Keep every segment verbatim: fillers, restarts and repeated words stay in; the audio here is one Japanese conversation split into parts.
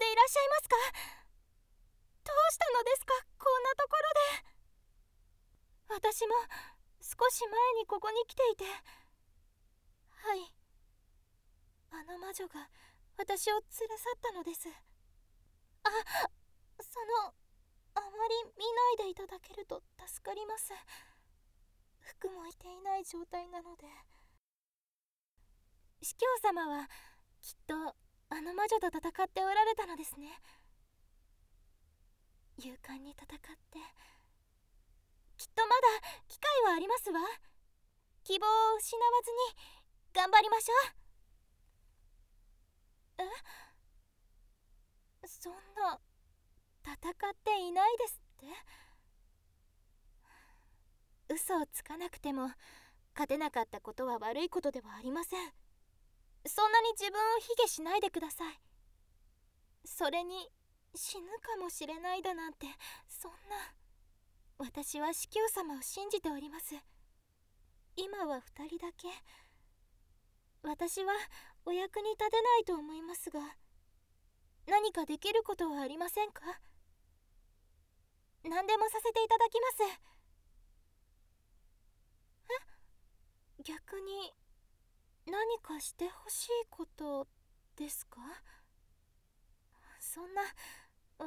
でいらっしゃいますか？どうしたのですか、こんなところで。私も少し前にここに来ていて。はい、あの魔女が私を連れ去ったのです。あ、そのあまり見ないでいただけると助かります。服も着ていない状態なので。司教様はきっとあの魔女と戦っておられたのですね。勇敢に戦って、きっとまだ機会はありますわ。希望を失わずに頑張りましょう。え、そんな、戦っていないですって？嘘をつかなくても勝てなかったことは悪いことではありません。そんなに自分を卑下しないでください。それに死ぬかもしれないだなんて、そんな。私は司教様を信じております。今は二人だけ。私はお役に立てないと思いますが、何かできることはありませんか？何でもさせていただきます。え、逆に何かしてほしいことですか？そんな、私は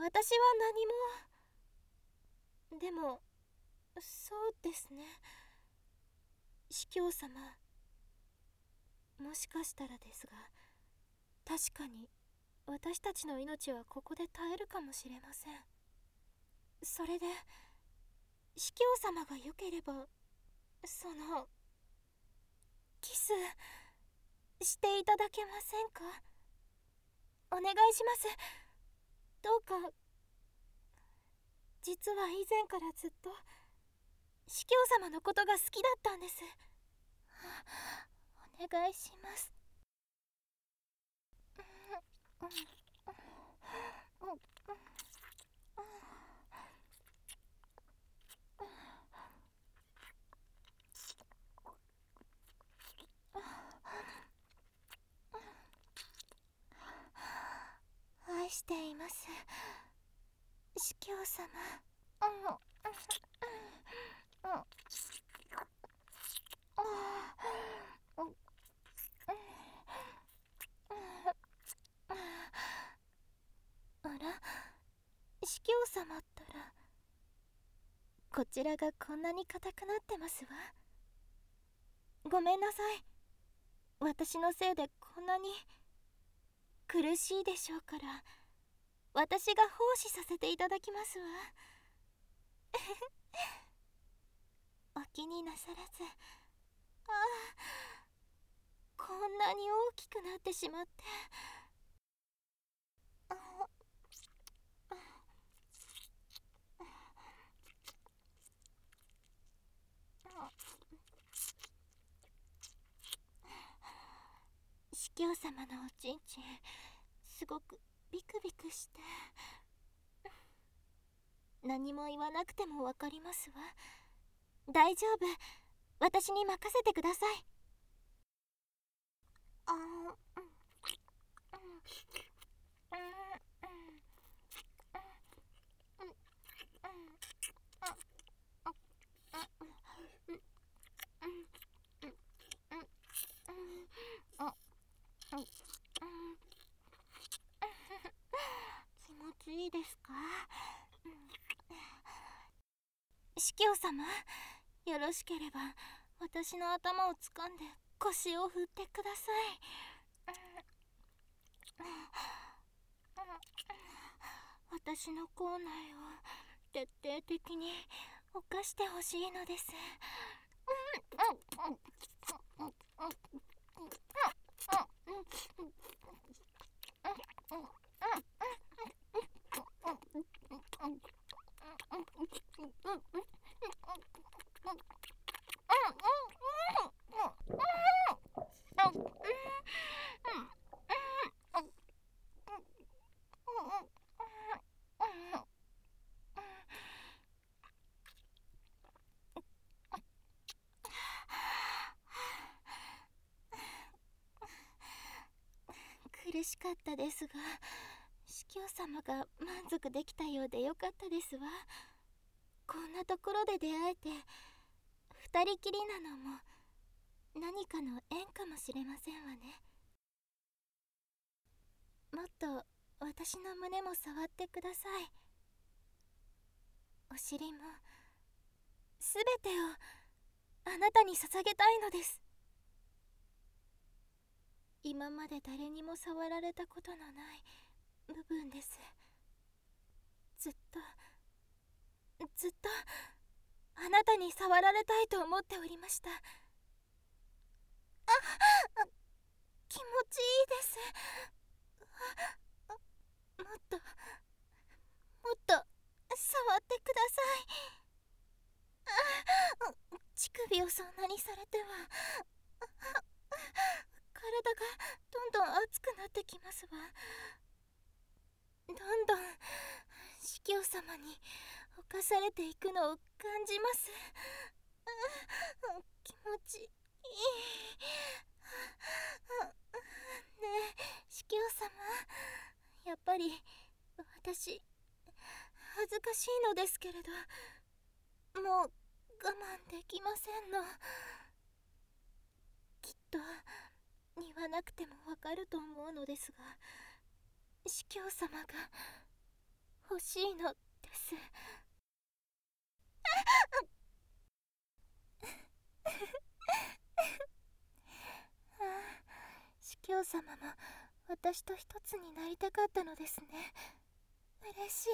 何も。でも、そうですね。司教様、もしかしたらですが、確かに私たちの命はここで絶えるかもしれません。それで司教様がよければ、そのキスしていただけませんか？お願いします。どうか。実は以前からずっと司教様のことが好きだったんです。お願いします。愛しています、司教様。あら、司教様ったら、こちらがこんなに硬くなってますわ。ごめんなさい。私のせいでこんなに苦しいでしょうから、私が奉仕させていただきますわ。お気になさらず。ああ、こんなに大きくなってしまって。ああ、司教様のおちんちん、すごくビクビクして。何も言わなくてもわかりますわ。大丈夫、私に任せてください。あー、気持ちいいですか？司教様、よろしければ私の頭を掴んで腰を振ってください。私の口内を徹底的に犯してほしいのです。苦しかったですが、 司教様が満足できたようでよかったですわ。こんなところで出会えて二人きりなのも何かの縁かもしれませんわね。もっと私の胸も触ってください。お尻もすべてをあなたに捧げたいのです。今まで誰にも触られたことのない部分です。ずっとずっとあなたに触られたいと思っておりました。あ、あ、気持ちいいです。あ、もっともっと触ってください。あ、乳首をそんなにされては体がどんどん熱くなってきますわ。どんどん司教様に侵されていくのを感じます。気持ちいい。ねえ司教様、やっぱり私恥ずかしいのですけれど、もう我慢できませんの。きっと言わなくてもわかると思うのですが、司教様が欲しいのです。司教様も私と一つになりたかったのですね。嬉しい。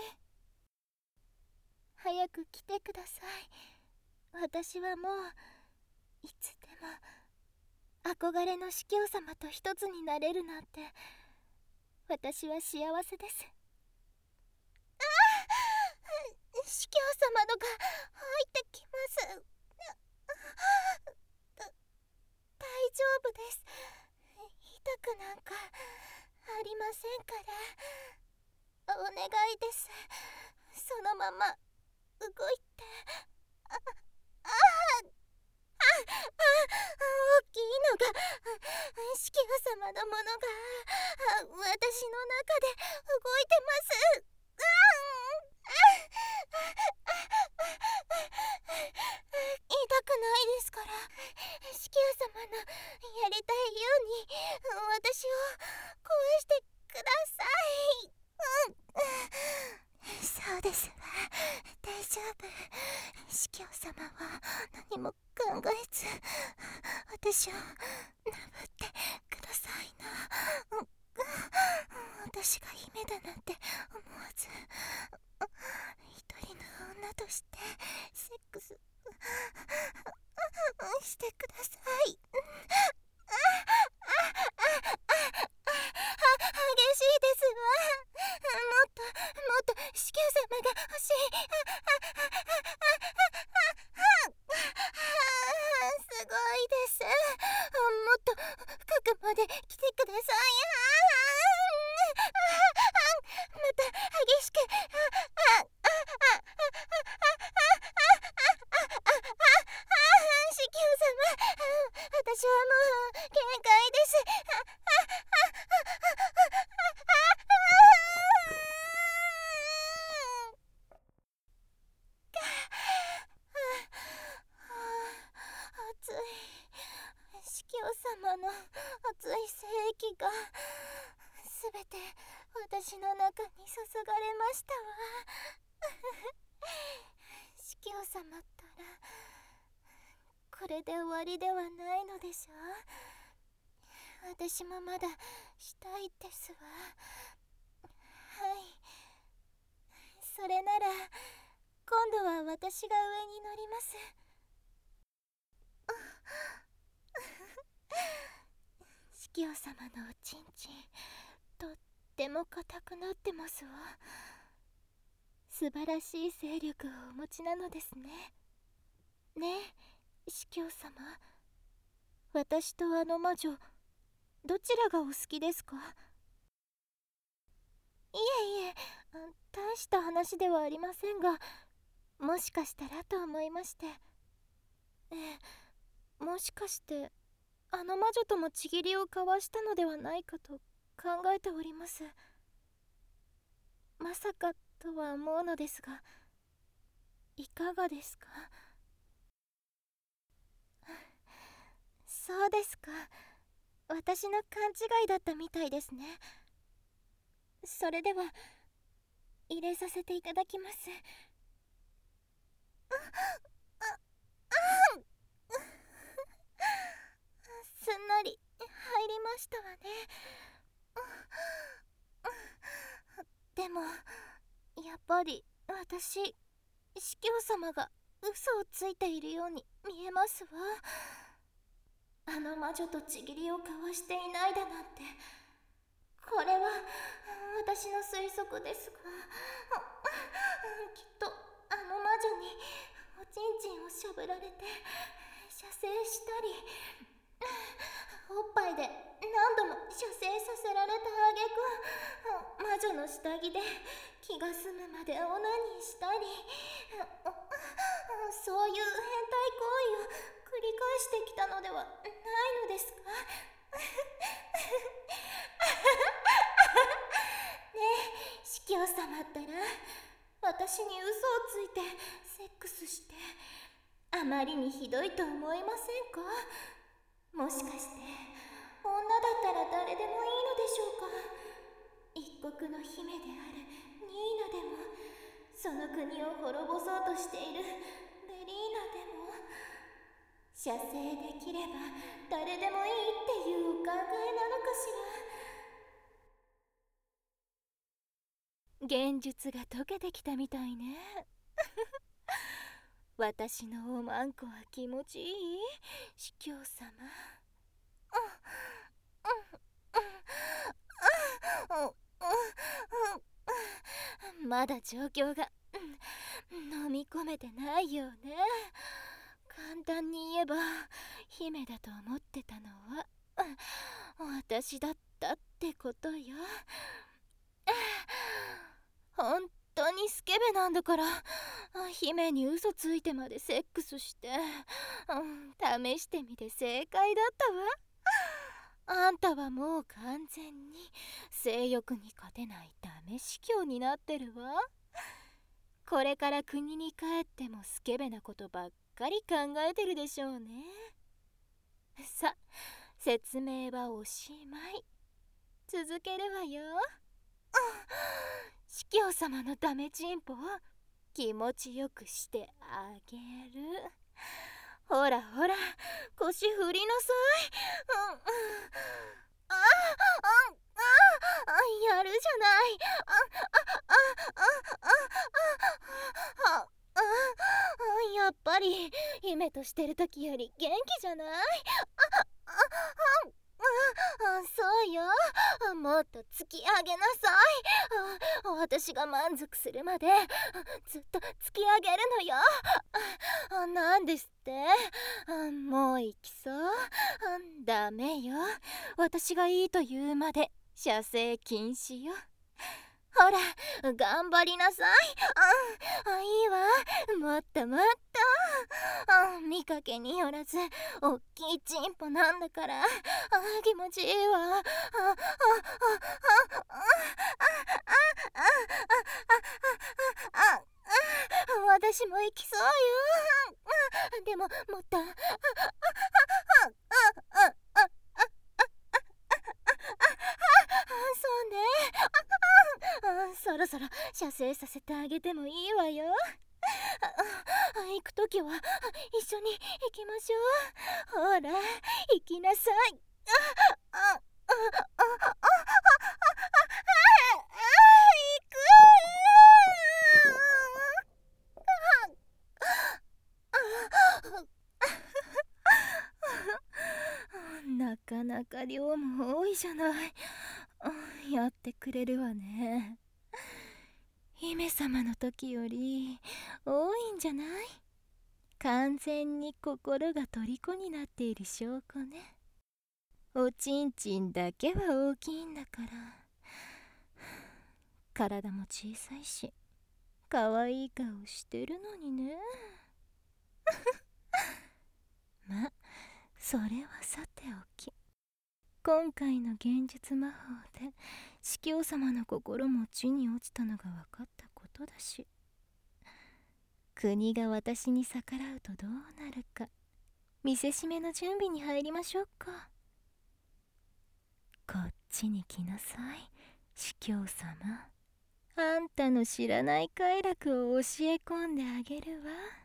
早く来てください。私はもういつでも憧れの司教様と一つになれるなんて、私は幸せです。ああ、司教様のが入ってきます。大丈夫です。痛くなんかありませんから。お願いです。そのまま動いて。ああああ、大きいのが司教様のものが私の中で動いてます。痛くないですから、司教様のやりたいように私を壊してください。うん、そうですわ。大丈夫。司教様は何も考えず私を殴ってくださいな。うん、私が姫だなんて思わず、一人の女としてセックスしてください。激しいですわ。もっともっと司教様が欲しい。すごいです。もっと深くまで来てください。また激しく。司教様、私はもう限界です。熱い。司教様の熱い精液がすべて私の中に注がれましたわ。司教様ったらこれで終わりではないのでしょう。私もまだしたいですわ。はい、それなら今度は私が上に乗ります。司教様のおちんちんとっても硬くなってますわ。素晴らしい勢力をお持ちなのですね。ねえ司教様、私とあの魔女どちらがお好きですか？いえいえ、大した話ではありませんが、もしかしたらと思いまして。ええ、もしかしてあの魔女ともちぎりを交わしたのではないかと考えております。 まさかとは思うのですが、いかがですか？そうですか。私の勘違いだったみたいですね。それでは入れさせていただきます。すんなり入りましたわね。でもやっぱり私、司教様が嘘をついているように見えますわ。あの魔女とちぎりを交わしていないだなんて、これは私の推測ですが、きっとあの魔女におちんちんをしゃぶられて射精したり、おっぱいで何度も射精させられた挙句、魔女の下着で気が済むまでオナニーしたり、そういう変態行為を繰り返してきたのではないのですか？ねえ、司教様ったら私に嘘をついてセックスしてあまりにひどいと思いませんか？もしかして女だったら誰でもいいのでしょうか？一国の姫であるニーナでも、その国を滅ぼそうとしているベリーナでも、射精できれば誰でもいいっていうお考えなのかしら。現実が溶けてきたみたいね。私のおまんこは気持ちいい？司教様。まだ状況が飲み込めてないよね。簡単に言えば姫だと思ってたのは私だったってことよ。本当にスケベなんだから、姫に嘘ついてまでセックスして、うん、試してみて正解だったわ。あんたはもう完全に性欲に勝てないダメ司教になってるわ。これから国に帰ってもスケベなことばっかり考えてるでしょうね。さ、説明はおしまい。続けるわよ。司教様のダメチンポを気持ちよくしてあげる。ほらほら、腰振りなさい。うん、ああああ、やるじゃない。ああああああやっぱり姫としてる時より元気じゃない？あああそうよ。もっと突き上げなさい。私が満足するまでずっと突き上げるのよ。なんですって？もう行きそう？ダメよ。私がいいと言うまで射精禁止よ。ほら、頑張りなさい。あ、いいわ。もっともっと。あ、見かけによらずおっきいチンポなんだから。あ、気持ちいいわ。あ、あ、あ、あ、あ、あ、あ、あ、あ、私も行きそうよ。でももっと。あ、あ、あ、あ、そうね。そろそろ射精させてあげてもいいわよ。行くときは一緒に行きましょう。ほら、行きなさい。あ、あ、あ、あ、あ、なかなか量も多いじゃない。やってくれるわね。姫様の時より多いんじゃない？完全に心が虜になっている証拠ね。おちんちんだけは大きいんだから。体も小さいし可愛い顔してるのにね。ま、それはさておき、今回の現実魔法で司教様の心も地に落ちたのが分かったことだし、国が私に逆らうとどうなるか見せしめの準備に入りましょうか。こっちに来なさい、司教様。あんたの知らない快楽を教え込んであげるわ。